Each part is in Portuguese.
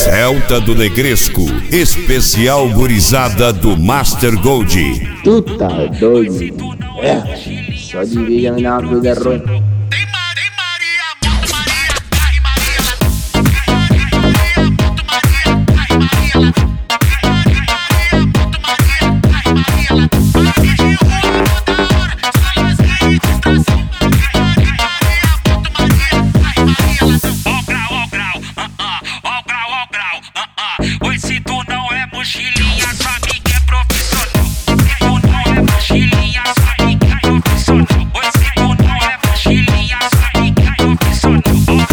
Celta do Negresco, especial gurizada do Master Gold. Tu tá doido? Só de ver já me dá uma coisa ruim. Oi, se tu não é mochilinha, sua amiga é profissional. Tu não é mochilinha, sua amiga é profissional. Oi, se tu não é mochilinha, sua amiga é profissional.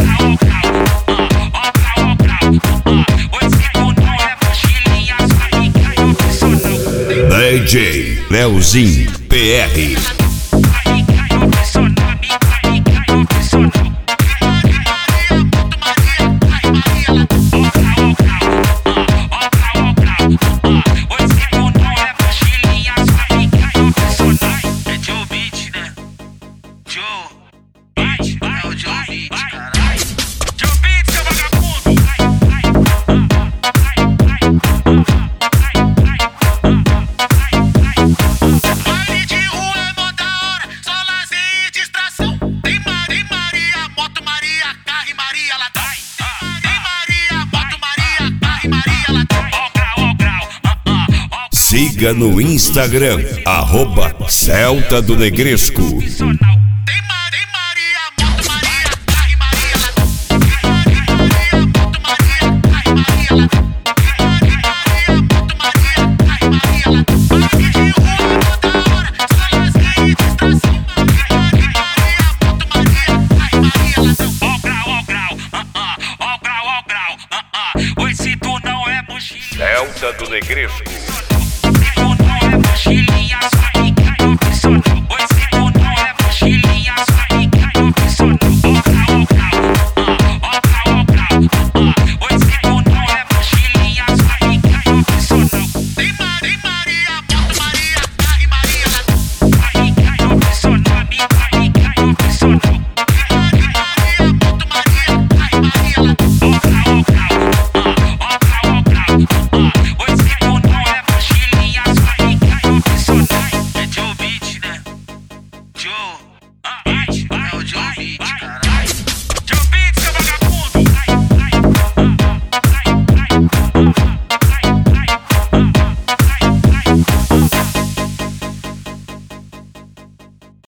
Oi, se tu não é mochilinha, sua amiga é profissional. DJ Leozinho PR. Siga no Instagram, @Celta do Negresco. Oi, se tu não é mochilinha, Celta do Negresco.